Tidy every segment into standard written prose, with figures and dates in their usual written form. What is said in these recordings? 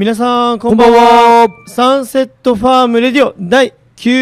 皆さんこんばんは。サンセットファームレディオ第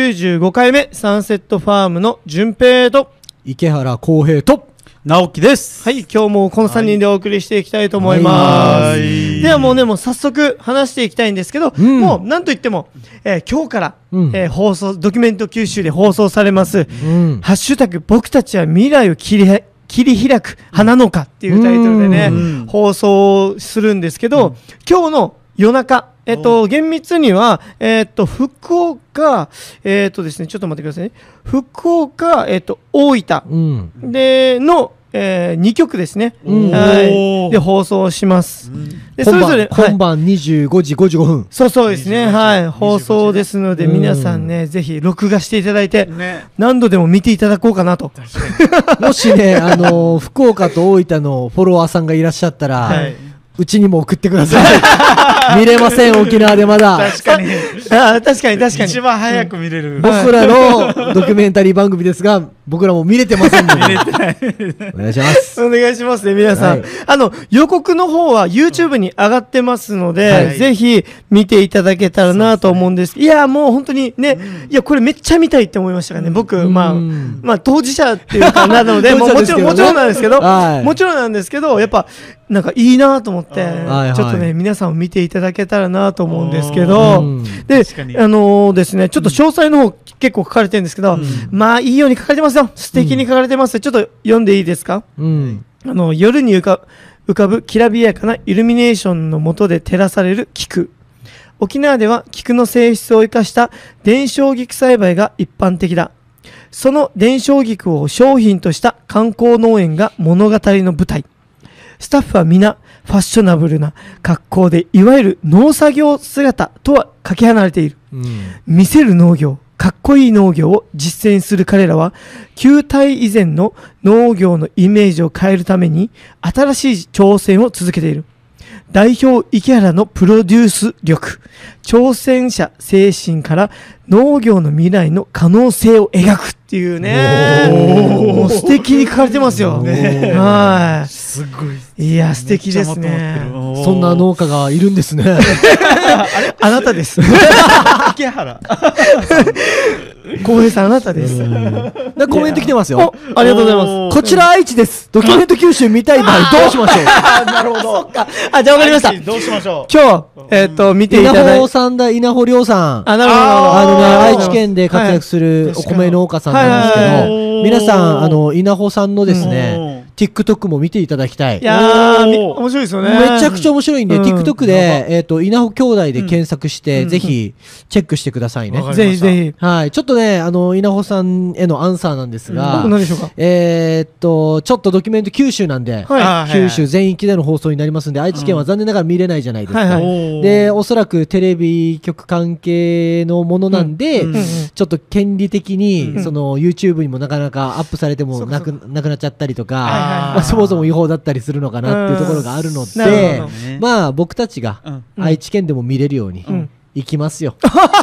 95回目、サンセットファームの順平と池原浩平と直樹です。 はい、今日もこの3人でお送りしていきたいと思います。ではもう早速話していきたいんですけど、もうなんといっても、今日から、放送ドキュメント九州で放送されます、ハッシュタグ僕たちは未来を切り開く花農家っていうタイトルでね、放送するんですけど、今日の夜中、厳密には、福岡、ですね、ちょっと待ってくださいね。福岡、大分、で、の、2曲ですね。はい。で、放送します。で、それぞれ、 本番25時55分。 そうですね。はい。放送ですので、皆さんね、ぜひ録画していただいて、何度でも見ていただこうかなと。 もしね、福岡と大分のフォロワーさんがいらっしゃったら、うちにも送ってください。見れません、沖縄でまだ。 確かに。 確かに。 一番早く見れる。 僕らのドキュメンタリー番組ですが、僕らも見れてませんので。見れてない。お願いします。 お願いしますね、皆さん。予告の方は YouTube に上がってますので、ぜひ見ていただけたらなと思うんです。いや、もう本当にね、いや、これめっちゃ見たいって思いましたからね、僕、まあ、当事者っていうかなので、もちろんなんですけど、もちろんなんですけど、やっぱ、なんかいいなと思って、ちょっとね、皆さんを見ていただけたらなと思うんですけど、で、ですね、ちょっと詳細の方結構書かれてるんですけど、まあいいように書かれてますよ。素敵に書かれてます。ちょっと読んでいいですか？夜に浮かぶきらびやかなイルミネーションの下で照らされる菊。沖縄では菊の性質を生かした伝承菊栽培が一般的だ。その伝承菊を商品とした観光農園が物語の舞台。スタッフは皆ファッショナブルな格好で、いわゆる農作業姿とはかけ離れている。見せる農業、かっこいい農業を実践する彼らは、旧態以前の農業のイメージを変えるために新しい挑戦を続けている。代表池原のプロデュース力、挑戦者精神から農業の未来の可能性を描くっていうね、もう素敵に書かれてますよ。はい。 すごい。 いや、素敵ですね。 そんな農家がいるんですね。 あなたです。 池原。 浩平さん、あなたです。 コメント来てますよ。 ありがとうございます。 こちら愛知です。ドキュメント九州見たい場合どうしましょう？ なるほど。 そっか。じゃあわかりました。 どうしましょう。 今日、見ていただいて。 稲穂さんだ、稲穂亮さん。 なるほど。 愛知県で活躍するお米農家さんなんですけど、皆さん、稲穂さんのですね、TikTok も見ていただきたい。 いやー、面白いですよね。 めちゃくちゃ面白いんで、TikTok で、稲穂兄弟で検索して、ぜひ、チェックしてくださいね。 ぜひぜひ。 はい。ちょっとね、稲穂さんへのアンサーなんですが、 何でしょうか。 ちょっとドキュメント九州なんで、九州全域での放送になりますんで、愛知県は残念ながら見れないじゃないですか。で、おそらくテレビ局関係のものなんで、ちょっと権利的に、YouTube にもなかなかアップされてもなくなっちゃったりとか、そもそも違法だったりするのかなっていうところがあるので、まあ僕たちが愛知県でも見れるように行きますよ。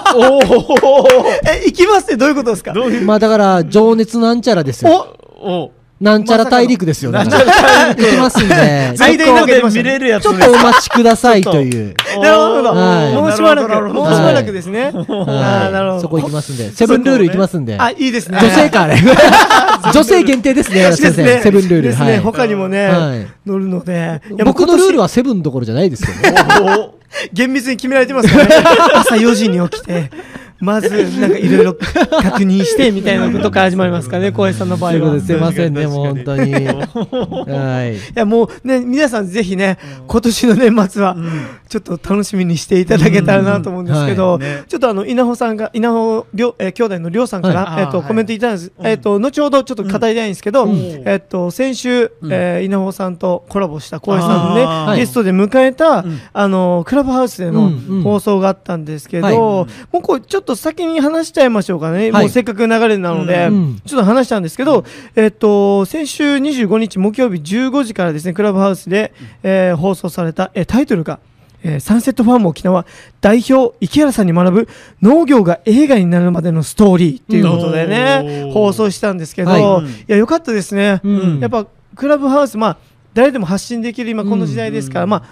行きますってどういうことですか？ まあだから情熱なんちゃらですよ。なんちゃら大陸ですよ。行きますんで、 最大で見れるやつ。 ちょっとお待ちくださいという。 なるほど。もうしばらくですね。なるほど。 そこ行きますんで、セブンルール行きますんで。 いいですね。 女性かあれ。女性限定ですね。セブンルールですね。他にもね、乗るので。 僕のルールはセブンどころじゃないですよね。 厳密に決められてますからね。朝4時に起きて。まず、なんかいろいろ確認してみたいなことから始まりますかね、浩平さんの場合は。 すいませんね、もう本当に。はい。 いや、もうね、皆さんぜひね、今年の年末は、ちょっと楽しみにしていただけたらなと思うんですけど、ちょっと稲穂兄弟のりょうさんから、コメントいただいたんです。後ほどちょっと語りたいんですけど、先週、稲穂さんとコラボした浩平さんのね、ゲストで迎えた、クラブハウスでの放送があったんですけど、もうこう、ちょっと先に話しちゃいましょうかね。もうせっかく流れなので、ちょっと話したんですけど、先週25日木曜日15時からですね、クラブハウスで、放送された、タイトルが、サンセットファーム沖縄代表池原さんに学ぶ農業が映画になるまでのストーリーっていうことでね、放送したんですけど、いや、よかったですね。やっぱクラブハウス、まあ、誰でも発信できる今この時代ですから、まあ、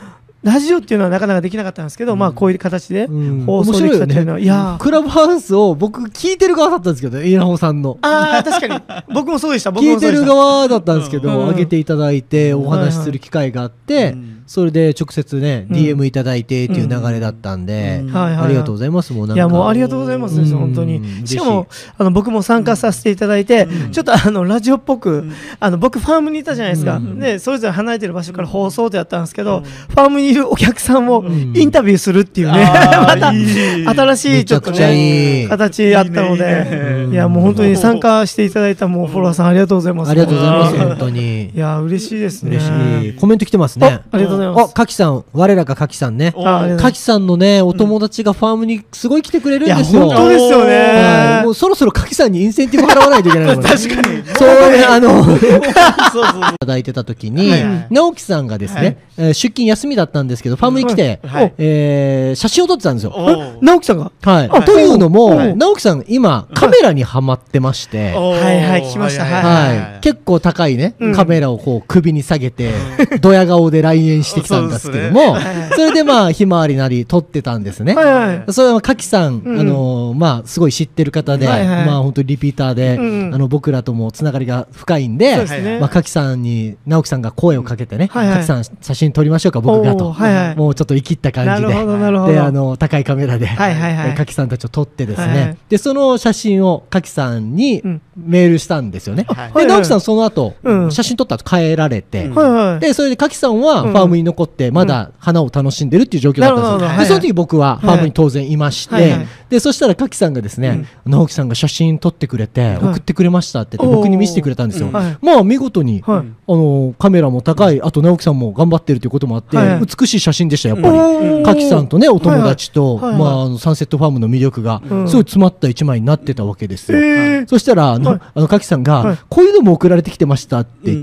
ラジオっていうのはなかなかできなかったんですけど、まあこういう形で放送できたっていうのは、 いやクラブハウスを僕聞いてる側だったんですけど、稲穂さんの。 ああ、確かに。僕もそうでした。 聞いてる側だったんですけど、上げていただいてお話しする機会があって、それで直接ね DM いただいてっていう流れだったんで、ありがとうございます。もうなんか、 いやもうありがとうございます本当に。しかも僕も参加させていただいて、ちょっとラジオっぽく僕ファームにいたじゃないですか。でそれぞれ離れてる場所から放送でやったんですけど、ファームにいるお客さんをインタビューするっていうね、また新しいちょっとね形あったので、いやもう本当に参加していただいたもうフォロワーさんありがとうございます。 ありがとうございます本当に。 いや嬉しいですね。 嬉しい。コメント来てますね。 ありがとうございます。 かきさん、我らがかきさんね。かきさんのね、お友達がファームにすごい来てくれるんですよ。 本当ですよね。 もうそろそろかきさんにインセンティブ払わないといけないので。 確かに。 そうね、いただいてた時に、直樹さんがですね、出勤休みだったんですけど、ファームに来て、写真を撮ってたんですよ。 直樹さんが。 はい。というのも、直樹さん今、カメラにはまってまして、 はいはい、聞きました。 はい。結構高いね、カメラをこう首に下げて、ドヤ顔で来園してきたんですけども、それでまあ、ひまわりなり撮ってたんですね。それはかきさん、まあ、すごい知ってる方で、まあ、本当にリピーターで、僕らともつながりが深いんで、まあ、かきさんに、直樹さんが声をかけてね、かきさん写真撮りましょうか、僕がと。もうちょっと生きった感じで、で、高いカメラで、かきさんたちを撮ってですね、で、その写真をかきさんにメールしたんですよね。で、直樹さんその後、写真撮った後帰られて、で、それでかきさんはファームに残って、まだ花を楽しんでるっていう状況だったんですよ。で、その時僕はファームに当然いまして、で、そしたらかきさんがですね、直樹さんが写真撮ってくれて、送ってくれましたって言って僕に見せてくれたんですよ。まあ、見事に、カメラも高い、あと直樹さんも頑張ってるということもあって、美しい写真でした、やっぱり。かきさんとね、お友達と、まあ、サンセットファームの魅力が、すごい詰まった一枚になってたわけですよ。そしたら、かきさんが、こういうのも送られてきてましたって言って、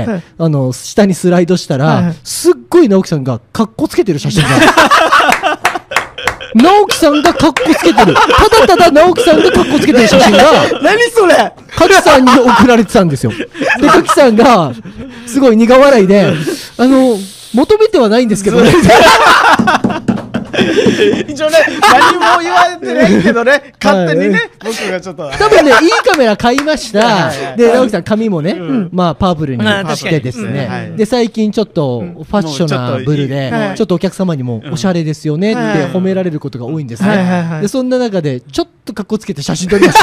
下にスライドしたら、すっごい直樹さんがカッコつけてる写真が。直樹さんがカッコつけてる。ただただ直樹さんがカッコつけてる写真が、 何それかきさんに送られてたんですよ。で、かきさんが、すごい苦笑いで、求めてはないんですけどね。 一応ね、何も言われてないけどね、勝手にね、僕がちょっと。 多分ね、いいカメラ買いました。で、直樹さん髪もね、まあ、パープルにしてですね。で、最近ちょっとファッショナブルで、ちょっとお客様にもおしゃれですよねって褒められることが多いんですね。で、そんな中で、ちょっとかっこつけて写真撮りました。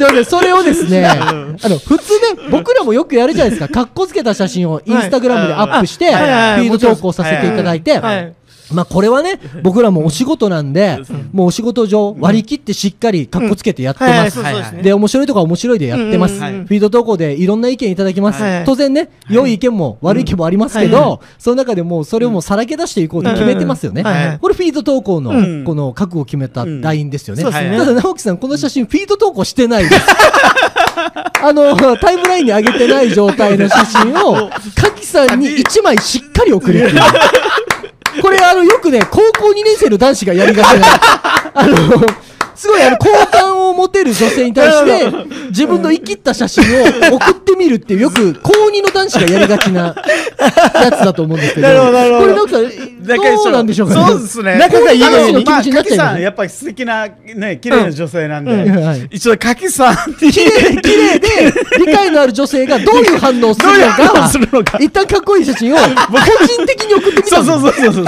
で、それをですね、普通ね、僕らもよくやるじゃないですか。かっこつけた写真をインスタグラムでアップして、フィード投稿させていただいて、まあこれはね、僕らもお仕事なんで、もうお仕事上割り切ってしっかりカッコつけてやってます。で、面白いとか面白いでやってます。フィード投稿でいろんな意見いただきます。当然ね、良い意見も悪い意見もありますけど、その中でもうそれをもうさらけ出していこうと決めてますよね。これフィード投稿のこの覚悟を決めたラインですよね。ただ直樹さん、この写真フィード投稿してないです。タイムラインに上げてない状態の写真を、かきさんに1枚しっかり送るっていう。これよくね、高校2年生の男子がやりがちな、すごい好感を持てる女性に対して、自分の生きった写真を送ってみるっていう、よく高2の男子がやりがちなやつだと思うんですけど、これなんか、どうなんでしょうかね。 そうですね。 仲がいいのに気持ちになっちゃう。かきさん、やっぱり素敵な、ね、綺麗な女性なんで、一応かきさんに。 綺麗で、理解のある女性がどういう反応をするのか、一旦かっこいい写真を、個人的に送ってみたんです。 そう。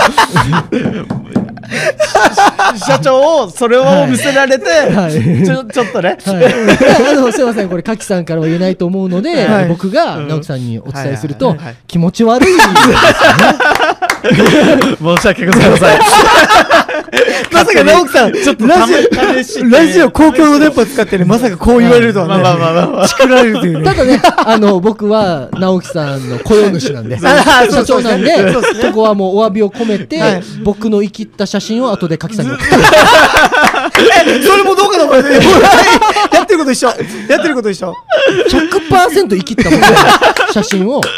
社長をそれを見せられて、ちょっとね、 すいません、これかきさんからは言えないと思うので、僕が直樹さんにお伝えすると気持ち悪いですね。 申し訳ございません。 まさか直樹さん、ちょっとラジオ公共の電波使ってね、まさかこう言われるとはね、作られるというね。 ただね、僕は直樹さんの雇用主なんで、社長なんで、ここはもうお詫びを込めて、僕の生きった写真を後でかきさんに送って。 それもどうかな、これ。やってること一緒。 100% 生きったもんね、写真を。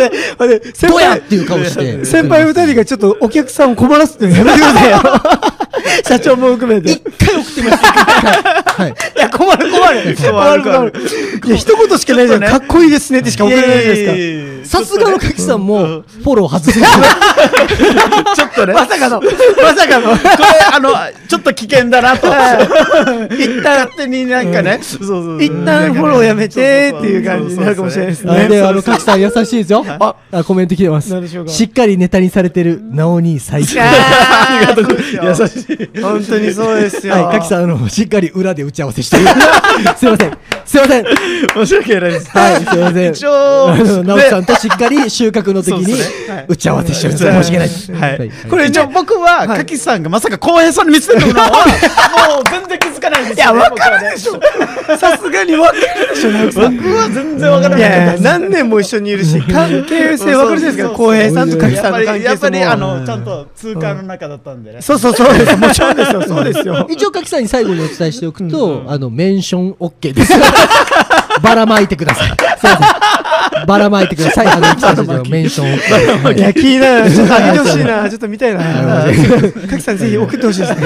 どうやっていう顔して。 先輩2人がちょっとお客さんを困らすってやめてくださいよ。 社長も含めて。 一回送ってみます。はい。 いや、困る。いや、一言しかないじゃん。かっこいいですねってしか送れないじゃないですか。 さすがのかきさんも、フォロー外す。ちょっとね。 まさかの。これ、 ちょっと危険だなと。 一旦、 勝手になんかね。 一旦フォローやめてっていう感じになるかもしれないですね。 で、かきさん優しいですよ。コメント来てます。しっかりネタにされてる、なおに最高。 ありがとうございます。優しい。 本当にそうですよ。 かきさん、しっかり裏で打ち合わせしてる。すいません。 申し訳ないです。 はい、すいません。 一応、 直樹さんとしっかり収穫の時に打ち合わせしてる。申し訳ないです。 はい。これ一応僕は、かきさんがまさか浩平さんに見せてるのは、もう全然気づかないんですよ。 いや、わかるでしょ。さすがにわかるでしょ、直樹さん。 僕は全然わからない。 いや、何年も一緒にいるし、関係性わかるじゃないですか、浩平さんとかきさんの関係性も。 やっぱり、ちゃんと通過の中だったんでね。 そうです。もちろんですよ。そうですよ。 一応、かきさんに最後にお伝えしておくと、メンション OK です。ばらまいてください。すいません。ばらまいてください。メンション。 いや、気になる。ちょっと上げてほしいな。ちょっと見たいな。かきさん、ぜひ送ってほしいですね。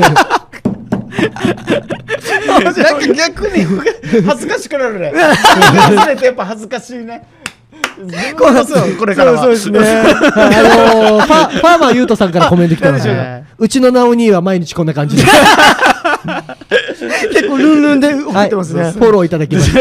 なんか逆に恥ずかしくなるね。忘れてやっぱ恥ずかしいね。これからは。 そうですね。 ファーマーゆうとさんからコメント来てますよ。うちのなお兄は毎日こんな感じです。 結構ルンルンで送ってますね。 フォローいただきました。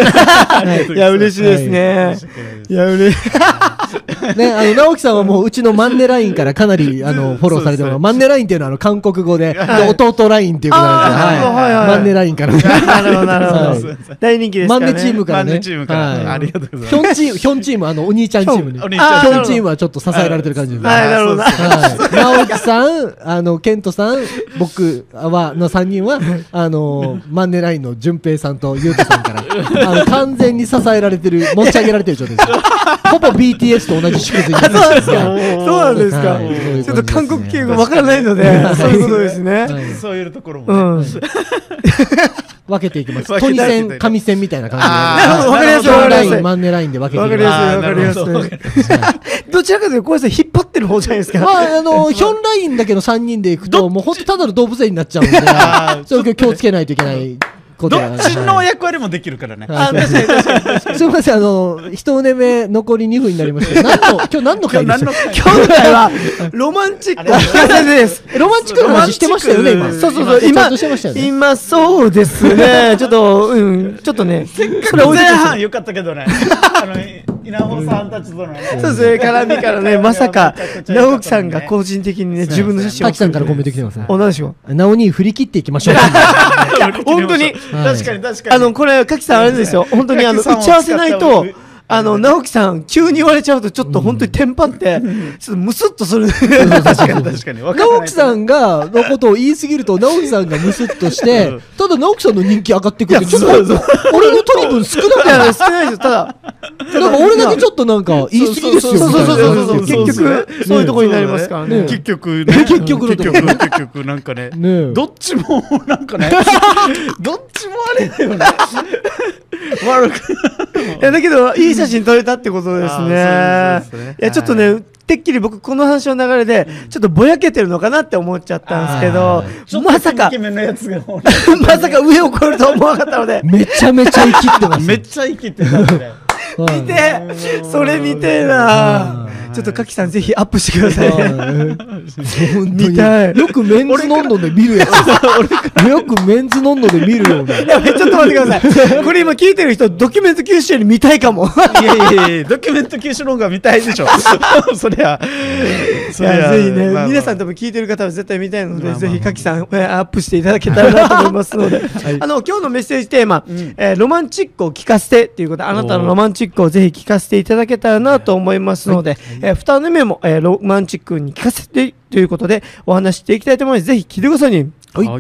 いや、嬉しいですね。いや、嬉しい。 ね、直樹さんはもううちのマンネラインからかなりフォローされてます。マンネラインっていうのは韓国語で、弟ラインっていうことなんで、マンネラインから。 なるほど。大人気ですからね。 マンネチームからね。 ありがとうございます。 ヒョンチーム、お兄ちゃんチームね。ヒョンチームはちょっと支えられてる感じです。 はい、なるほど。 直樹さん、ケントさん、僕の3人は、マンネラインの淳平さんとゆうとさんから完全に支えられてる、持ち上げられてる状態です。ほぼ BTS と同じ縮図になってます。 そうなんですか。ちょっと韓国系がわからないので、そういうことですね。 そういうところもね。 分けていきます。トニ線、紙線みたいな感じで。 なるほど、わかりやすい。 ライン、マンネラインで分けていきます。 わかりやすい。どちらかというと、こうやって引っ張ってる方じゃないですか。 ヒョンラインだけの3人でいくと、もう本当ただの動物園になっちゃうんで、それを気をつけないといけない。 どっちの役割もできるからね。 すみません、一目目残り2分になりました。今日何の回ですか？ 今日はロマンチックな話です。 ロマンチックな話してましたよね、今。 そう、今そうですね。ちょっとね。 前半良かったけどね。稲穂さんたちとのね。 そうですね、絡みからね、まさか、直樹さんが個人的にね、自分の写真を。 滝さんからコメント来てますね。 何でしょう。直に振り切っていきましょう。 本当に。 確かに。 これ、かきさんあれですよ。本当に打ち合わせないと、直樹さん、急に言われちゃうと、ちょっと本当にテンパって、ちょっとムスッとする。 確かに。 直樹さんのことを言いすぎると、直樹さんがムスッとして、ただ直樹さんの人気上がってくる。ちょっと、俺の取り分少なくない？ 少ないですよ、ただ。 なんか俺だけちょっとなんか言い過ぎですよ。 そう。結局、そういうところになりますからね。 結局、なんかね、どっちもなんかね、どっちもあれだよね。悪く。 いや、だけど、いい写真撮れたってことですね。いや、ちょっとね、てっきり僕、この話の流れで、ちょっとぼやけてるのかなって思っちゃったんですけど、まさか上を越えると思わなかったので。 めちゃめちゃ生きってます。 めっちゃ生きてたんで。 見て、それ見てえな。ちょっとかきさんぜひアップしてください。見たい。 よくメンズノンノで見るやつ。よくメンズノンノで見るような。 いや、ちょっと待ってください。これ今聞いてる人、ドキュメント九州より見たいかも。 いや、ドキュメント九州の方が見たいでしょ。そりゃ。 ぜひね、皆さん多分聞いてる方は絶対見たいので、ぜひかきさんアップしていただけたらなと思いますので。今日のメッセージテーマ、ロマンチックを聞かせてっていうことで、あなたのロマンチックをぜひ聞かせていただけたらなと思いますので、2人目もロマンチックに聞かせてということでお話していきたいと思います。ぜひ聞いてくださいね。はい。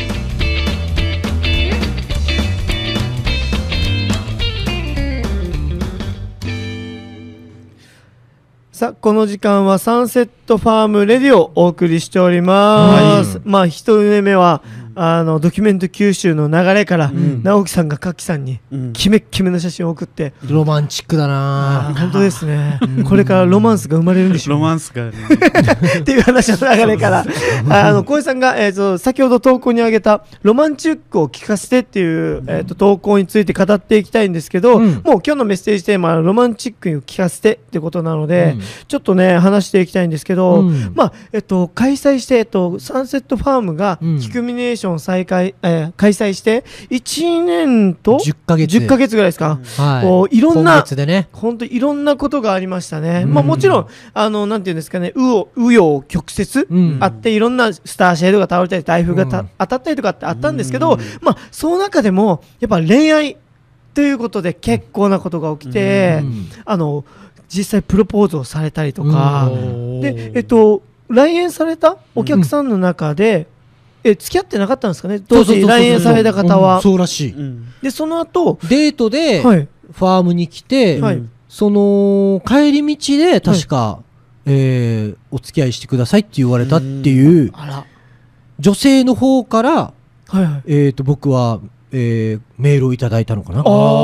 さあ、この時間はサンセットファームレディをお送りしております。まあ、一人目は、 ドキュメント九州の流れから、直樹さんがカッキさんにキメッキメの写真を送って、 ロマンチックだな。 本当ですね。これからロマンスが生まれるんでしょう。 ロマンスがねっていう話の流れから小江さんが、先ほど投稿に挙げたロマンチックを聞かせてっていう、投稿について語っていきたいんですけど、もう今日のメッセージテーマはロマンチックを聞かせてってことなので、ちょっとね話していきたいんですけど、開催して、サンセットファームがキクミネーション開催して1年と10ヶ月ぐらいですか。いろんな本当いろんなことがありましたね。もちろんなんていうんですかね、紆余曲折あって、いろんなスターシェードが倒れたり台風が当たったりとかってあったんですけど、その中でもやっぱ恋愛ということで結構なことが起きて、実際プロポーズをされたりとかで、来園されたお客さんの中で、付き合ってなかったんですかね、当時来園された方は。 そうらしい。 でその後デートでファームに来て、その帰り道で確か、お付き合いしてくださいって言われたっていう女性の方から、僕は、メールをいただいたのかな。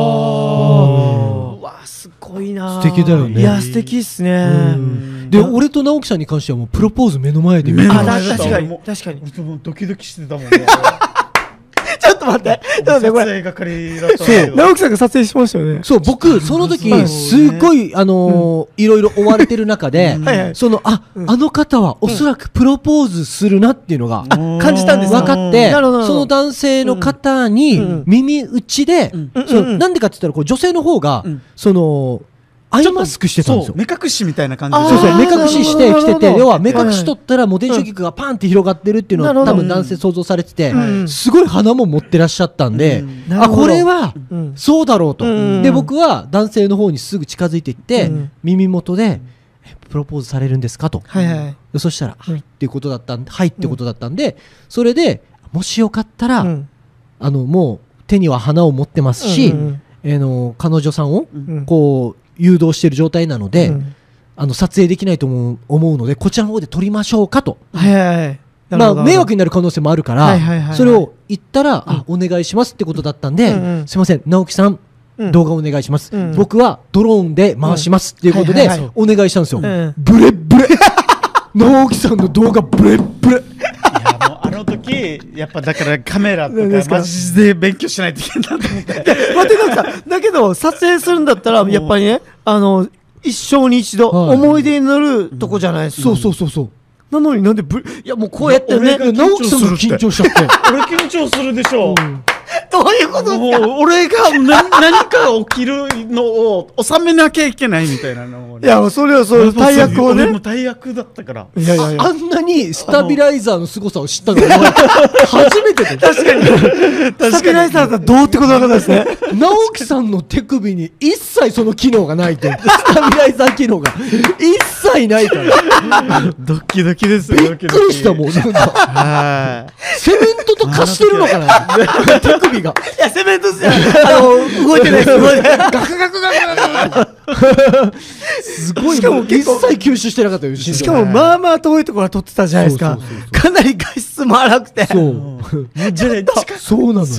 わすごいな。 素敵だよね。 いや素敵っすね。 で俺と直樹さんに関してはもうプロポーズ目の前で見て確かにドキドキしてたもんねちょっと待って、 撮影係だったんだけど、 直樹さんが撮影しましたよね。 そう、僕その時すごいいろいろ追われてる中で、あの方はおそらくプロポーズするなっていうのが感じたんです。 分かって、その男性の方に耳打ちで、なんでかって言ったら女性の方がアイマスクしてたんですよ。 目隠しみたいな感じで。 目隠ししてきてて、要は目隠し取ったらもう電子菊がパンって広がってるっていうのは多分男性想像されてて、すごい花も持ってらっしゃったんで、これはそうだろうと。で僕は男性の方にすぐ近づいていって耳元でプロポーズされるんですかと。そしたらはいっていうことだったんで、はいってことだったんで、それでもしよかったらもう手には花を持ってますし、彼女さんをこう誘導している状態なので、撮影できないと思うのでこちらの方で撮りましょうかと。迷惑になる可能性もあるから、それを言ったら、お願いしますってことだったんで、すいません直樹さん動画お願いします、僕はドローンで回しますっていうことでお願いしたんですよ。ブレッブレ直樹さんの動画ブレッブレ。 あの時やっぱだからカメラとかマジで勉強しないといけないなと思って。待ってだけど撮影するんだったらやっぱりね一生に一度思い出になるとこじゃないですか。 そうなのになんでいやもうこうやってね、 直樹さんが緊張しちゃって俺緊張するでしょ。 どういうことですか。 俺が何か起きるのを収めなきゃいけないみたいなのを、 いやそれはそう大役をね。 俺も大役だったから。 あんなにスタビライザーの凄さを知ったのは初めてで。 確かにスタビライザーだったらどうってことだったんですね。 直樹さんの手首に一切その機能がないと。スタビライザー機能が一切ないからドキドキですよ。 びっくりしたもん。セメントと化してるのかな手首が。 いやセメントじゃ動いてないです。ガクガクガクガクすごい。しかも一切吸収してなかったよ。 しかもまあまあ遠いところは撮ってたじゃないですか。かなり画質も荒くて。 そうなのよ。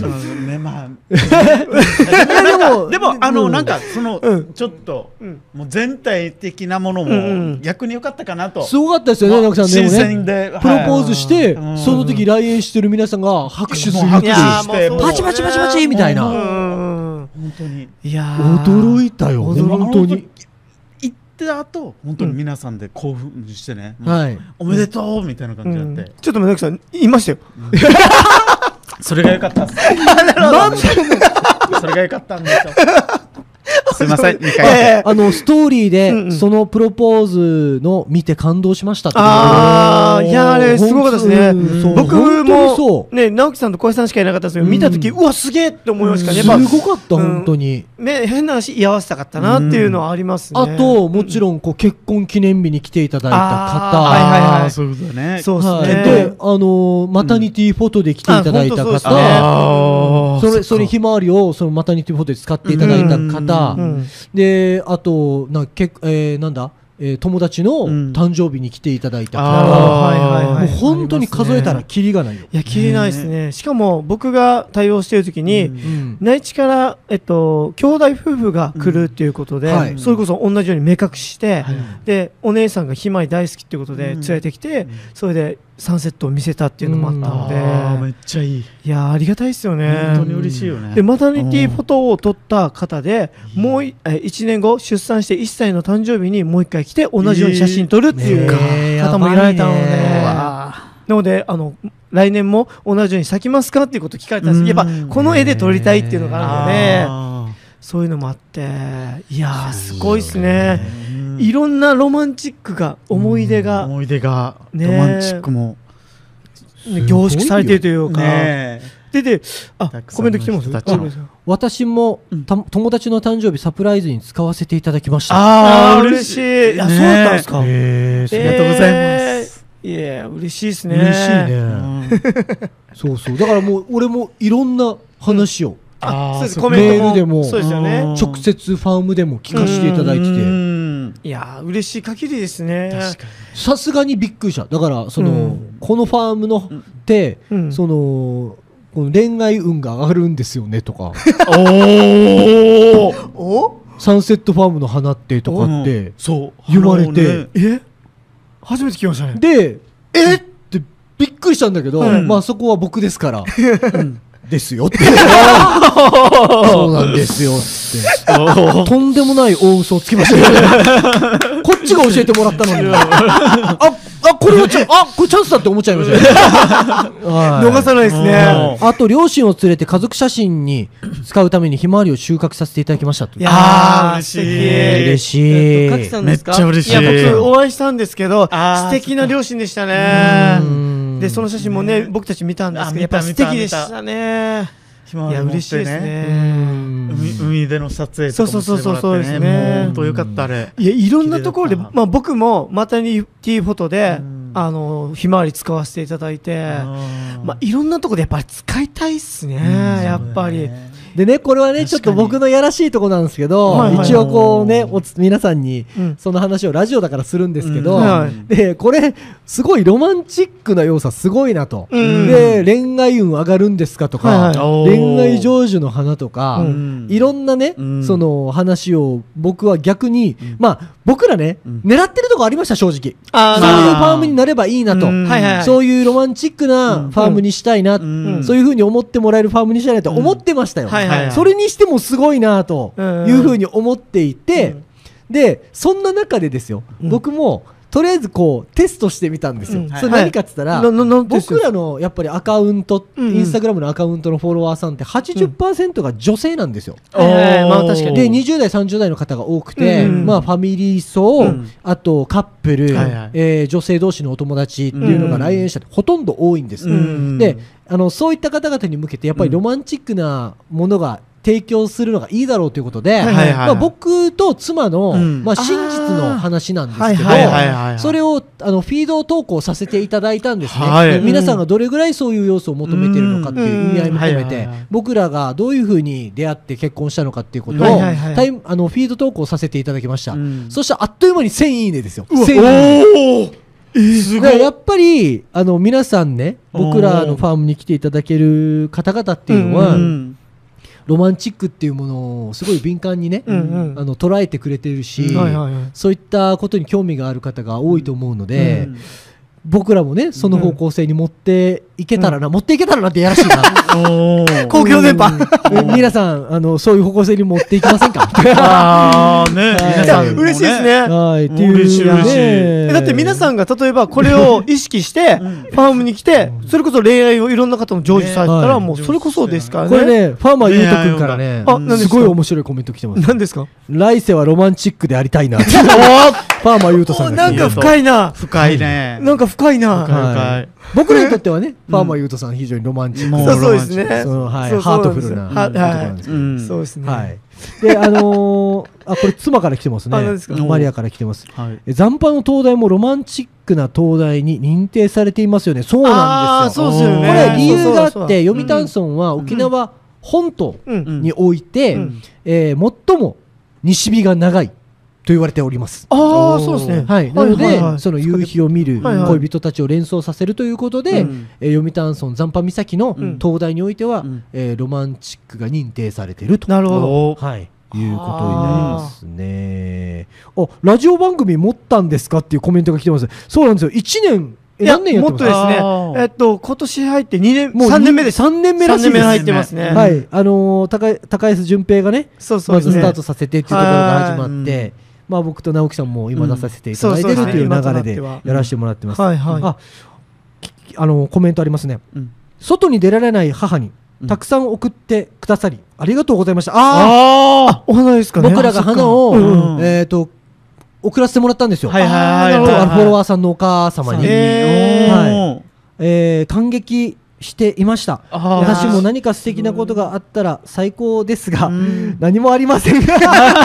でもなんかちょっともう全体的なものも逆に良かったかなと。 すごかったですよね直樹さん。でもねプロポーズしてその時来園してる皆さんが拍手するってパチパチパチパチみたいな。 本当にいや驚いたよね。本当に行って後本当に皆さんで興奮してね、おめでとうみたいな感じになって。 ちょっと直樹さん言いましたよ。 それが良かったっす。それが良かったんですよ。すいません、2回ストーリーでそのプロポーズの見て感動しましたって。 いやあれすごかったですね。僕もね直樹さんと小林さんしかいなかったんですけど、見た時うわすげえって思いましたね。 すごかった本当に。 変な話居合わせたかったなっていうのはありますね。 あともちろん結婚記念日に来ていただいた方、 そういうことね。 そうですね。 でマタニティフォトで来ていただいた方、それひまわりをそのマタニティフォトで使っていただいた方で、あとなんだ友達の誕生日に来ていただいたからもう本当に数えたらキリがないよ。 いやキリないですね。しかも僕が対応している時に内地から兄弟夫婦が来るっていうことでそれこそ同じように目隠ししてでお姉さんがひまわり大好きっていうことで連れてきてそれでサンセットを見せたっていうのもあったのでめっちゃいい。 いやありがたいですよね。 本当に嬉しいよね。 でマタニティフォトを撮った方でもう1年後出産して1歳の誕生日にもう1回来て同じように写真撮るっていう方もいられたので、なので来年も同じように咲きますかっていうことを聞かれたんですけどやっぱこの絵で撮りたいっていうのがあるのでそういうのもあっていやーすごいですね。いろんなロマンチックが思い出がロマンチックも凝縮されているというかでコメント来てます。 私も友達の誕生日サプライズに使わせていただきました。 ああ嬉しい。いやそうだったんですか。 ありがとうございます。 いや嬉しいですね。 嬉しいね。そうそうだからもう俺もいろんな話をメールでも直接ファームでも聞かせていただいてていや嬉しい限りですね。 さすがにびっくりした。だからこのファームのってこの恋愛運が上がるんですよねとかサンセットファームの花ってとかって言われて初めて聞きましたね。 でってびっくりしたんだけどまあそこは僕ですからですよってそうなんですよってとんでもない大嘘をつきましたねこっちが教えてもらったのにこれチャンスだって思っちゃいましたね逃さないですね。 あと両親を連れて家族写真に使うためにひまわりを収穫させていただきましたと。 いや嬉しい嬉しい。 かきさんですか。 めっちゃ嬉しい。 いや僕お会いしたんですけど素敵な両親でしたね。でその写真もね僕たち見たんですけどやっぱ素敵でしたね。いや嬉しいですね。 海での撮影とかもしてもらってね。そうですね。本当よかったあれ。 いやいろんなところで僕もマタニティフォトでひまわり使わせていただいていろんなところでやっぱり使いたいっすねやっぱり。 でねこれはねちょっと僕のやらしいとこなんですけど一応こうね皆さんにその話をラジオだからするんですけどでこれすごいロマンチックな要素すごいなとで恋愛運上がるんですかとか恋愛成就の花とかいろんなねその話を僕は逆に僕らね狙ってるとこありました正直。そういうファームになればいいなとそういうロマンチックなファームにしたいなそういう風に思ってもらえるファームにしたいなと思ってましたよ。それにしてもすごいなというふうに思っていてでそんな中でですよ僕もとりあえずこうテストしてみたんですよ。それ何かって言ったら僕らのやっぱりアカウントインスタグラムのアカウントのフォロワーさんって 80% が女性なんですよ。で20代30代の方が多くてファミリー層あとカップル女性同士のお友達っていうのが来園者ってほとんど多いんです。でそういった方々に向けてやっぱりロマンチックなものが提供するのがいいだろうということで僕と妻の真実の話なんですけどそれをフィード投稿させていただいたんですね。皆さんがどれぐらいそういう要素を求めているのかっていう意味合いも込めて僕らがどういうふうに出会って結婚したのかっていうことをフィード投稿させていただきました。そしたらあっという間に1000いいねですよ。やっぱり皆さんね僕らのファームに来ていただける方々っていうのはロマンチックっていうものをすごい敏感にね捉えてくれてるしそういったことに興味がある方が多いと思うので僕らもねその方向性に持っていけたらな、持っていけたらなってやらしいな公共電波皆さんそういう方向性に持っていきませんか皆さん嬉しいですね。 っていうだって皆さんが例えばこれを意識してファームに来てそれこそ恋愛をいろんな方も成就されたらもうそれこそですからね。 これねファーマーゆうとくんからねすごい面白いコメント来てます。 何ですか。 来世はロマンチックでありたいなファーマーゆうとさんなんか深いな。 深いね。 なんか深いな。 僕らにとってはねファーマーゆうとさん非常にロマンチックそうですね。 ハートフルなそうですね。 でこれ妻から来てますね。マリアから来てます。残波の灯台もロマンチックな灯台に認定されていますよね。そうなんですよ。これ理由があって読谷村は沖縄本島において最も西日が長い言われております。 ああ、そうですね。 はい。なので、その夕日を見る恋人たちを連想させるということで、読谷村残波岬の灯台においては、ロマンチックが認定されていると。 なるほど。 はい。いうことになりますね。あ、ラジオ番組持ったんですかっていうコメントが来てます。そうなんですよ。1年、何年やってますか？ もっとですね。今年入って2年、もう3年目です。 3年目らしいです。3年目入ってますね。 はい。高安純平がね、まずスタートさせてっていうところが始まって、まあ僕と直樹さんも今出させていただいてるという流れでやらせてもらってます。はいはい。あ、コメントありますね。外に出られない母にたくさん送ってくださりありがとうございました。ああ、 お花ですかね。 僕らが花を送らせてもらったんですよ。はいはいはい。フォロワーさんのお母様に。はい。感激していました。私も何か素敵なことがあったら最高ですが、何もありません。い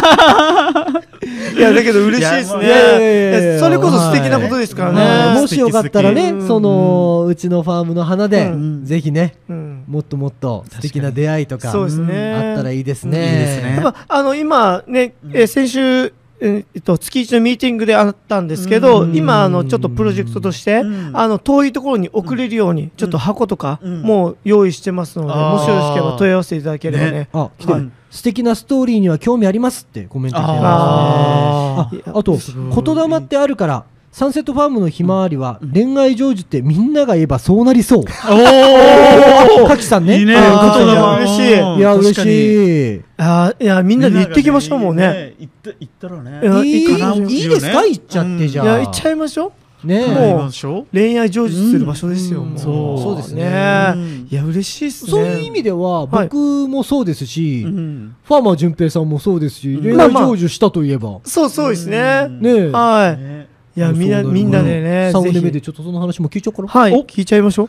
や、だけど嬉しいですね。それこそ素敵なことですからね。 もしよかったらね、うちのファームの花で、ぜひね、もっともっと素敵な出会いとか、あったらいいですね。 やっぱ、今ね、先週、月一のミーティングであったんですけど、今ちょっとプロジェクトとして、遠いところに送れるようにちょっと箱とかもう用意してますので、もしよろしければ問い合わせていただければね。 来てる。素敵なストーリーには興味ありますってコメント来てますね。あと言霊ってあるからサンセットファームのひまわりは恋愛成就ってみんなが言えばそうなりそう。おお、かきさんね。いいね。 嬉しい。 いや嬉しい。 いやみんなで行ってきましょうもんね。 行ったらね。 いいですか、行っちゃってじゃあ。 いや行っちゃいましょう。 ね、 もう恋愛成就する場所ですよ。 そうですね。 いや嬉しいですね。 そういう意味では僕もそうですし、ファーマー純平さんもそうですし、恋愛成就したといえば。 そうですね。 ね、 はい。いやみんなでね。 3年目でちょっとその話も聞いちゃおうかな。 はい。聞いちゃいましょう。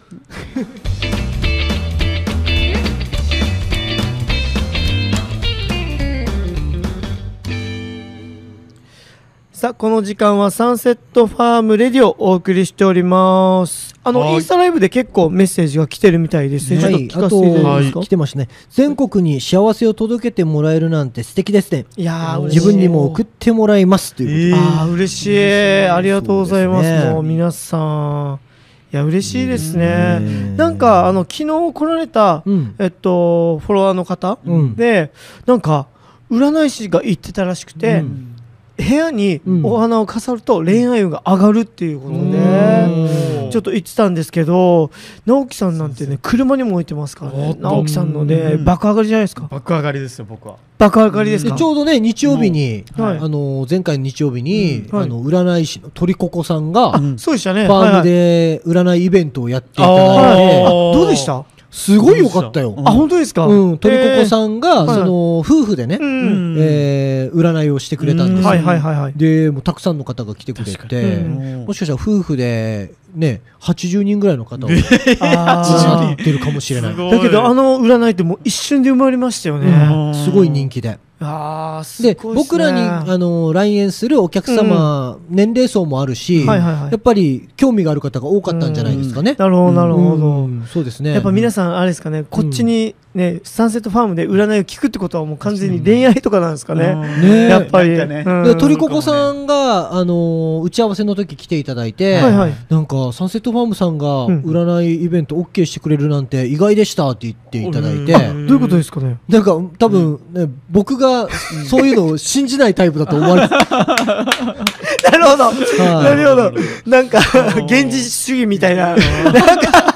さあこの時間はサンセットファームレディオをお送りしております。インスタライブで結構メッセージが来てるみたいですね。ちょっと聞かせていただけますか？ 来てましたね。全国に幸せを届けてもらえるなんて素敵ですね。 いや自分にも送ってもらいますということで。 嬉しい。ありがとうございます。もう皆さん。いや嬉しいですね。なんか昨日来られたフォロワーの方でなんか占い師が言ってたらしくて。部屋にお花を飾ると恋愛運が上がるっていうことでちょっと言ってたんですけど、直樹さんなんてね車にも置いてますからね。直樹さんので爆上がりじゃないですか。 爆上がりですよ僕は。 爆上がりですか。 ちょうどね日曜日に前回の日曜日に占い師の鳥ココさんがそうでしたね。 ファームで占いイベントをやっていただいて、 どうでした？ すごい良かったよ。 あ、本当ですか？ 鳥ココさんがその夫婦でね占いをしてくれたんですよ。でもうたくさんの方が来てくれて、もしかしたら夫婦でね80人ぐらいの方を占ってるかもしれない。 だけど占いってもう一瞬で生まれましたよね。 すごい人気で。で僕らに来園するお客様、年齢層もあるし、やっぱり興味がある方が多かったんじゃないですかね。 なるほどなるほど。 そうですね。 やっぱ皆さんあれですかね、こっちにねサンセットファームで占いを聞くってことはもう完全に恋愛とかなんですかね。やっぱり鳥ココさんが打ち合わせの時来ていただいて、なんかサンセットファームさんが占いイベント OK してくれるなんて意外でしたって言っていただいて、どういうことですかね。 なんか多分ね僕がそういうのを信じないタイプだと思われてなるほど、なるほど。なんか現実主義みたいな、なんか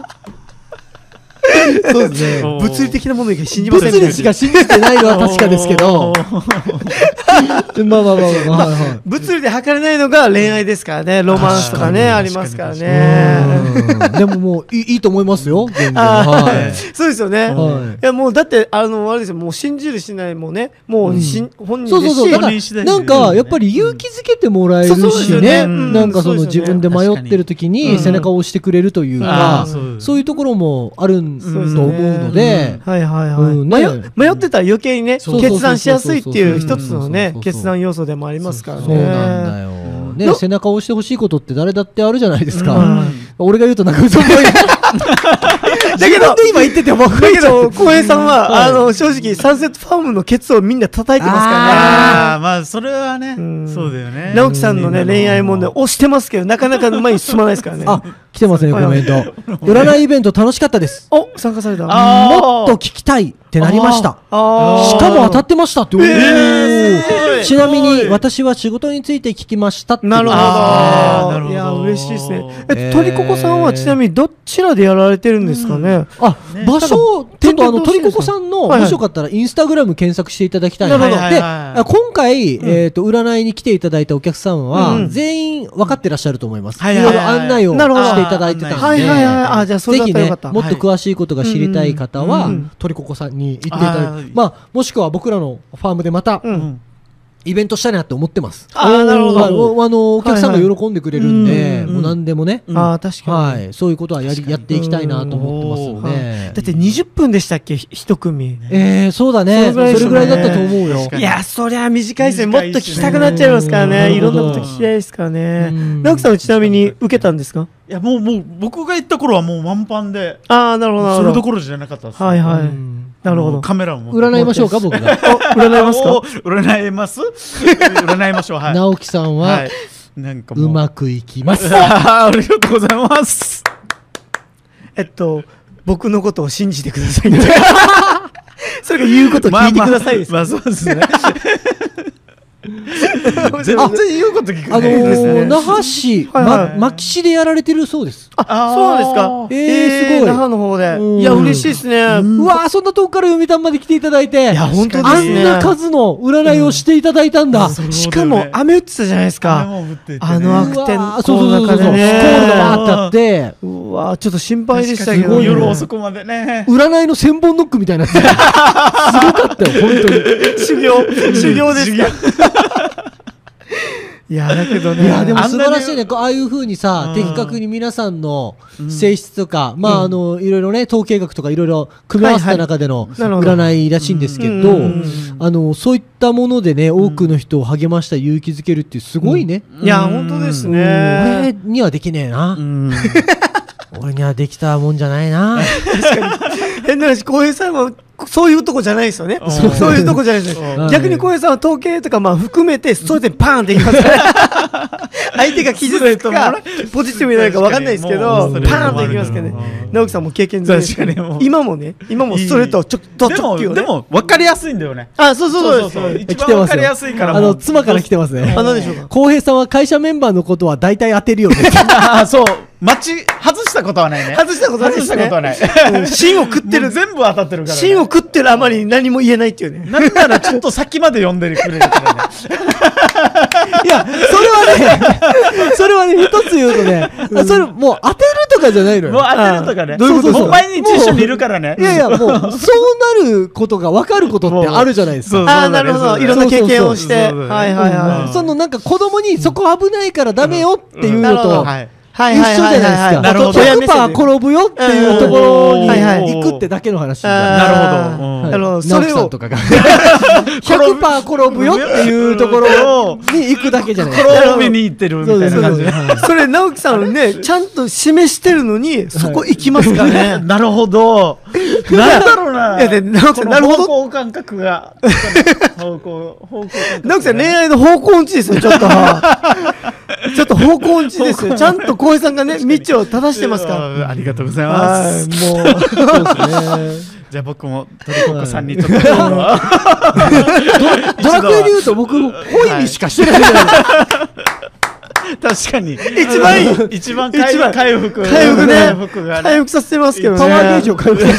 そうですね。物理的なものしか信じません。 物理しか信じてないのは確かですけど、 物理で測れないのが恋愛ですからね。ロマンスとかねありますからね。 でももういいと思いますよ。 そうですよね。いやもうだってあれですよ、もう信じるしないもね、もう本人でし、 なんかやっぱり勇気づけてもらえるしね。なんかその自分で迷ってる時に背中を押してくれるというか、そういうところもあるんと思うので、 迷ってたら余計にね決断しやすいっていう一つのね決断要素でもありますからね。 そうなんだよね。背中を押してほしいことって誰だってあるじゃないですか。俺が言うとなんか嘘っぽい。 だけど、 今言ってても、 だけど、浩平さんは、正直、サンセットファームのケツをみんな叩いてますからね。 ああ、まあ、それはね、そうだよね。 直樹さんのね、恋愛問題押してますけど、なかなか前に進まないですからね。 あ、来てますね、コメント。占いイベント楽しかったです。 お、参加された。 もっと聞きたいってなりました。しかも当たってましたって。ちなみに、私は仕事について聞きましたって。 なるほど。いや、嬉しいですね。トリココさんはちなみにどちらでやられてるんですかね。 あ、場所、ちょっとトリココさんの、もしよかったらインスタグラム検索していただきたいので、今回、占いに来ていただいたお客さんは、全員分かってらっしゃると思います。いろいろ案内をしていただいてたんで、ぜひね、もっと詳しいことが知りたい方は、トリココさんに行っていただいて、まあ、もしくは僕らのファームでまた、イベントしたいなって思ってます。 なるほど。 お客さんが喜んでくれるんで、もう何でもね。 確かに。そういうことはやっていきたいなと思ってますので。 だって20分でしたっけ、一組。 そうだね。それぐらいだったと思うよ。 いや、そりゃ短いですね。もっと聞きたくなっちゃいますからね。いろんなこと聞きたいですからね。直樹さんはちなみに受けたんですか？ いや、もう僕が行った頃はもう満帆で。 なるほど。 それどころじゃなかったです。 はいはい。なるほど。 カメラも占いましょうか、僕が。 占いますか？ 占います？占いましょう。はい。 直樹さんは、 なんかうまくいきます。 ありがとうございます。 僕のことを信じてください。それが言うこと聞いてくださいです。 まあそうですね。全然言うこと聞くね。 那覇市、牧市でやられてるそうです。 そうなんですか。すごい。那覇の方で。いや、嬉しいですね。 うわ、そんな遠くから読谷まで来ていただいて。 いや、本当ですね。 あんな数の占いをしていただいたんだ。 しかも、雨降ってたじゃないですか。あの悪天候の中でね。 スコールがバーってあって。 うわ、ちょっと心配でしたけど。 夜遅くまでね。 占いの千本ノックみたいな。すごかったよ、本当に。 修行ですか。いや、だけどね。 いや、でも素晴らしいね。ああいう風にさ、的確に皆さんの性質とか、まあ、いろいろね、統計学とかいろいろ組み合わせた中での占いらしいんですけど、そういったものでね、多くの人を励ましたり勇気づけるってすごいね。 いや、本当ですね。 俺にはできねえな。俺にはできたもんじゃないな。 確かに。変な話、浩平さんはそういうとこじゃないですよね。そういうとこじゃないですね。逆に浩平さんは統計とかまあ含めてストレートにパーンっていきますから。相手が傷つくかポジティブになるか分かんないですけど、パーンっていきますからね。直樹さんも経験済みですね。今もストレートをちょっとでも分かりやすいんだよね。 そう一番分かりやすいから。 妻から来てますね。 何でしょうか。 浩平さんは会社メンバーのことは大体当てるよね。 そう。外したことはないね。 外したことはない。芯を食ってる。 全部当たってるから。 芯を食ってるあまり何も言えないっていうね。 なんならちょっと先まで読んでくれるからね。 いや、それはね、一つ言うとね、それもう当てるとかじゃないのよ。 もう当てるとかね。 どういうこと？ もう毎日一緒にいるからね。 いや、もう、そうなることが分かることってあるじゃないですか。なるほど。いろんな経験をして。 そのなんか子供にそこ危ないからダメよっていうのと、一緒じゃないですか。 なるほど。 100% 転ぶよっていうところに行くってだけの話。 なるほど。 直樹さんとかが 100% 転ぶよっていうところに行くだけじゃないですか。 転びに行ってるみたいな感じで。 それ直樹さんね、ちゃんと示してるのにそこ行きますからね。 なるほど。なんだろうな。 いや、直樹さん、なるほど。 方向感覚が。直樹さん、恋愛の方向音痴ですよ、ちょっと。ちょっと方向音痴ですよ。ちゃんと浩平さんがね、道を正してますから。 ありがとうございます。 もう、そうですね。 じゃあ僕もトリココさんにちょっとドラクエで言うと僕ホイミしかしてないじゃない確かに一番回復させてますけどね。 パワーゲージを回復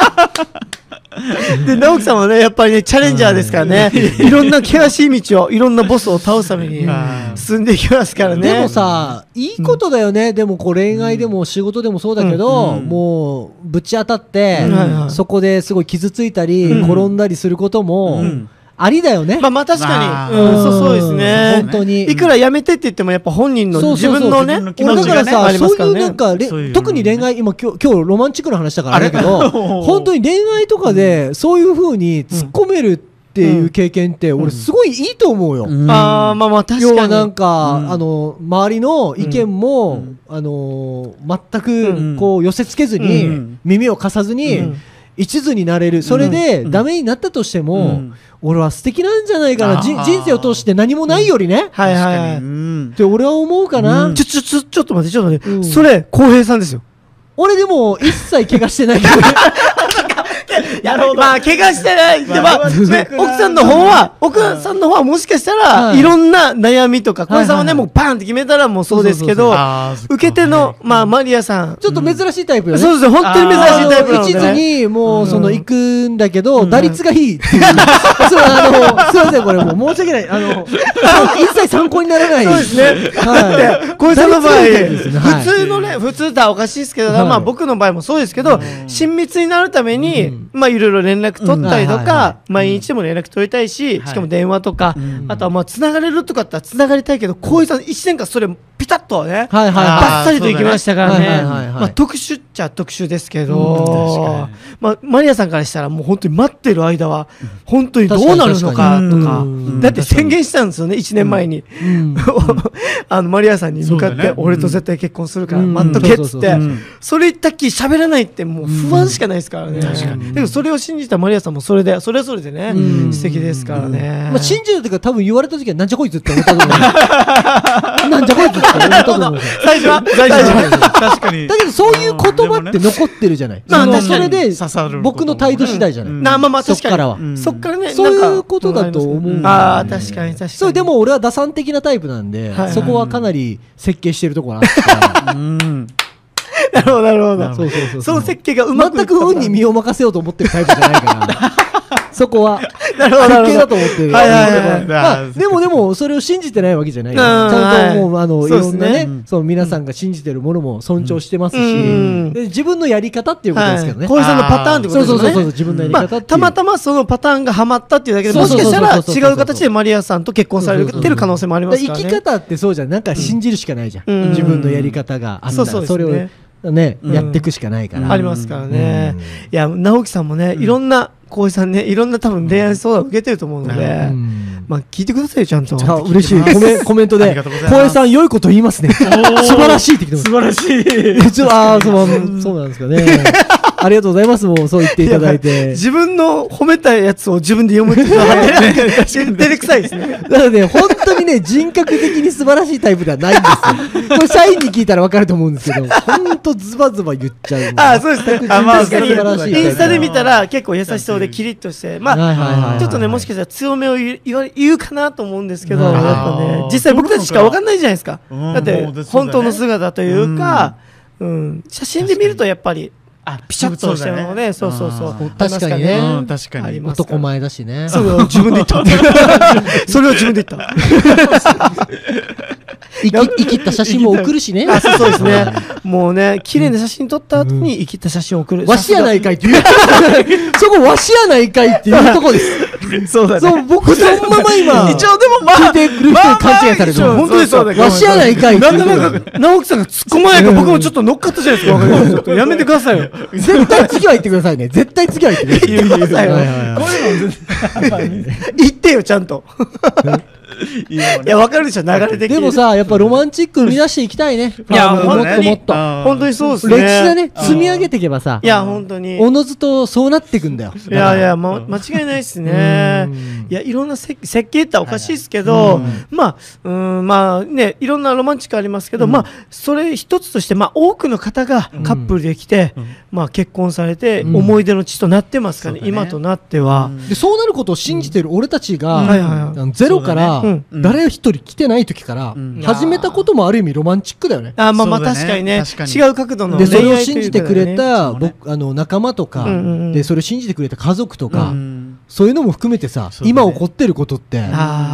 で直樹さんはねやっぱりねチャレンジャーですからね、いろんな険しい道をいろんなボスを倒すために進んでいきますからね。 でもさいいことだよね。でもこう恋愛でも仕事でもそうだけど、もうぶち当たって、そこですごい傷ついたり、転んだりすることも、ありだよね。 まあ確かに、そうですね。 本当にいくらやめてって言ってもやっぱ本人の自分のね気持ちがねありますからね。 そういうなんか特に恋愛今日ロマンチックな話だからだけど、本当に恋愛とかでそういう風に突っ込めるっていう経験って俺すごいいいと思うよ。 まあ確かに。 要はなんか、周りの意見も、全くこう寄せつけずに、耳を貸さずに、一途になれる。それでダメになったとしても、俺は素敵なんじゃないかな。人生を通して何もないよりね。 はいはいはい。 って俺は思うかな。 ちょっと待って、それ、浩平さんですよ。 俺でも一切怪我してないけど。 まあ怪我してない。でも奥さんの方はもしかしたらいろんな悩みとか、小江さんはねもうパンって決めたらもうそうですけど、受け手のまあマリアさんちょっと珍しいタイプよね。 そうです本当に珍しいタイプなので、 一途にもうその行くんだけど打率がいいっていう。すいませんこれもう申し訳ない。一切参考にならない。 そうですね。小江さんの場合普通とはおかしいですけど、まあ僕の場合もそうですけど、親密になるためにまあいろいろ連絡取ったりとか、毎日でも連絡取りたいし、しかも電話とか、あとはまあつながれるとかってつながりたいけど、浩平さん1年間それピタッとね、バッサリといきましたからね。まあ特殊っちゃ特殊ですけど、まあマリアさんからしたらもう本当に待ってる間は本当にどうなるのかとか、だって宣言したんですよね1年前に。マリアさんに向かって俺と絶対結婚するから待っとけっつって、それ言ったっきり喋らないってもう不安しかないですからね。でもそれを信じたマリアさんもそれぞれでね素敵ですからね。 まあ信じるというか多分言われた時はなんじゃこいつって思ったと思う。なんじゃこいつって思ったと思う。 最初は確かに。 だけどそういう言葉って残ってるじゃない。まあそれで僕の態度次第じゃない。 まあまあ確かに。 そっからねそういうことだと思う。 ああ確かに。 そうでも俺は打算的なタイプなんで、そこはかなり設計してるところあって。 なるほど。その設計がうまく全く運に身を任せようと思ってるタイプじゃないから。そこは設計だと思ってる。でもそれを信じてないわけじゃない。ちゃんともういろんなね、皆さんが信じてるものも尊重してますし、自分のやり方っていうことですけどね。 小江さんのパターンってことですね。 そう自分のやり方。 たまたまそのパターンがはまったっていうだけで、もしかしたら違う形でマリアさんと結婚されてる可能性もありますからね。 生き方ってそうじゃん。なんか信じるしかないじゃん。自分のやり方があったらそれをねやっていくしかないから。 ありますからね。いや直樹さんもねいろんな浩平さんねいろんな多分恋愛相談を受けてると思うので、まあ聞いてくださいよちゃんと。 嬉しいコメントで浩平さん良いこと言いますね。素晴らしいって言ってます。 素晴らしい。 そうなんですかね。ありがとうございます。もうそう言っていただいて。 自分の褒めたやつを自分で読むって照れくさいですね。 だからね、本当にね、人格的に素晴らしいタイプではないんですよ。これ社員に聞いたら分かると思うんですけど、本当ズバズバ言っちゃう。 あ、そうですね。確かにインスタで見たら結構優しそうでキリッとして、まあちょっとねもしかしたら強めを言うかなと思うんですけど、やっぱね実際僕たちしか分かんないじゃないですか。だって本当の姿というか、写真で見るとやっぱり。ピシャッとしてるので、そう。 確かにね。 確かに。 男前だしね。 それを自分で言った。それを自分で言った。 生きった写真も送るしね。 そうですね。もうね、綺麗な写真撮った後に生きった写真を送る。 わしやないかいっていう。そこわしやないかいっていうとこです。 そうだね。 そう、僕そのまま今。 一応でもまあ、 聞いてくる人に勘違いされる。 本当ですよ。 わしやないかいって。 なんか、直樹さんが突っ込まないから僕もちょっと乗っかったじゃないですか。ちょっとやめてくださいよ。 絶対次は言ってくださいね。絶対次は言ってくださいよ。 言ってよ、ちゃんと。いや、わかるでしょ、流れ的に。 でもさ、やっぱロマンチック生み出していきたいね。 いや、 もっと。 本当にそうですね。 歴史だね。積み上げていけばさ。 いや、本当に。 おのずとそうなっていくんだよ。 いや、間違いないですね。いや、いろんな設計っておかしいですけど、まあね、いろんなロマンチックありますけど、まあ、それ一つとして、まあ、多くの方がカップルで来て、まあ、結婚されて、思い出の地となってますからね、今となっては。 で、そうなることを信じてる俺たちが、ゼロから、誰一人来てない時から始めたこともある意味ロマンチックだよね。 まあ確かにね、違う角度のでそれを信じてくれた仲間とかでそれを信じてくれた家族とかそういうのも含めてさ今起こってることって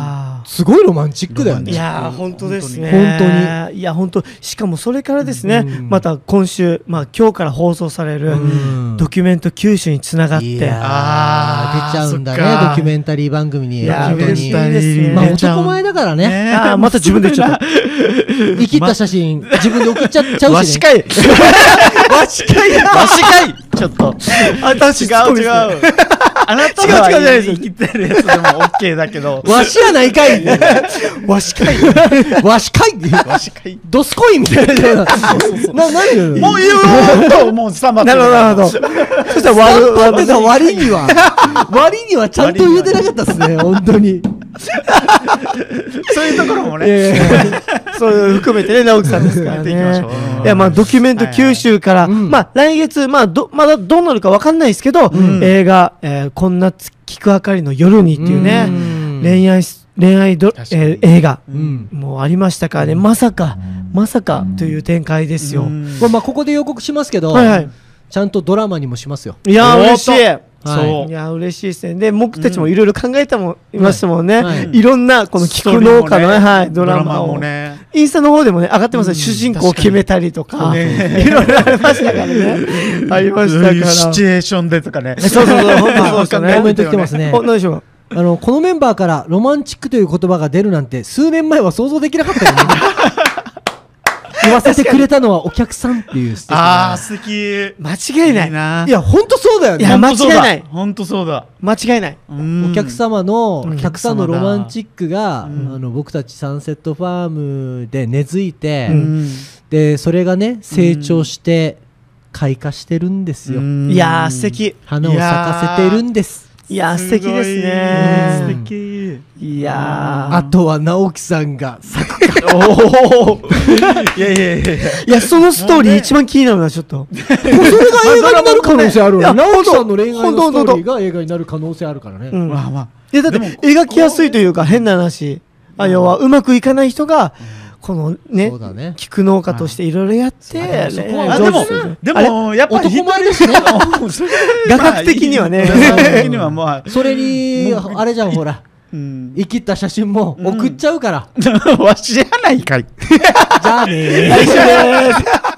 すごいロマンチックだよね。 いや本当ですね。 本当に。いや本当、しかもそれからですね、また今週、今日から放送されるドキュメント九州につながって、出ちゃうんだね、ドキュメンタリー番組に。 いや嬉しいですね。まあ男前だからね。 また自分でちょっと生きった写真自分で送っちゃうしね。 わしかいわしかいちょっと違うあなたは生きてるやつでも OK だけどわしやないかいわしかいわしかいドスコイみたいな何よもう言うともうスタンバってる。 なるほど。そしたら割にはちゃんと言えてなかったですね、本当に。 そういうところもねそういう含めてね、直樹さんですからね。いやまあドキュメント九州からまあ来月まだどうなるかわかんないですけど、映画こんな菊あかりの夜にっていうね、恋愛映画もありましたからね、まさかという展開ですよ。 まあここで予告しますけど、ちゃんとドラマにもしますよ。 いや嬉しい。 そういや嬉しいですね。で僕たちもいろいろ考えていましたもんね。いろんなこの菊農家のドラマをインスタの方でもね上がってます。主人公を決めたりとかいろいろありましたからね。ありましたから。 シチュエーションでとかね。 そう本当そうですね。 コメント来てますね。 何でしょう。 このメンバーからロマンチックという言葉が出るなんて数年前は想像できなかったよね。言わせてくれたのはお客さんっていう素敵な。 素敵。 間違いない。 いや本当そうだよね。 いや間違いない。 本当そうだ。 間違いない。 お客様の客さんのロマンチックが僕たちサンセットファームで根付いて、でそれがね成長して開花してるんですよ。 いや素敵。 花を咲かせてるんです。 いや素敵ですね。 素敵。 いやあとは直樹さんが咲くか。 いやそのストーリー一番気になるなちょっと。 それが映画になる可能性あるよね。直樹さんの恋愛のストーリーが映画になる可能性あるからね。 いやだって描きやすいというか変な話、要はうまくいかない人がこのね菊農家としていろいろやって、 でもやっぱり男前ですね。 画角的にはね。 それにあれじゃんほら。生きった写真も送っちゃうから。 わしやないかい。 じゃあね。 来週です。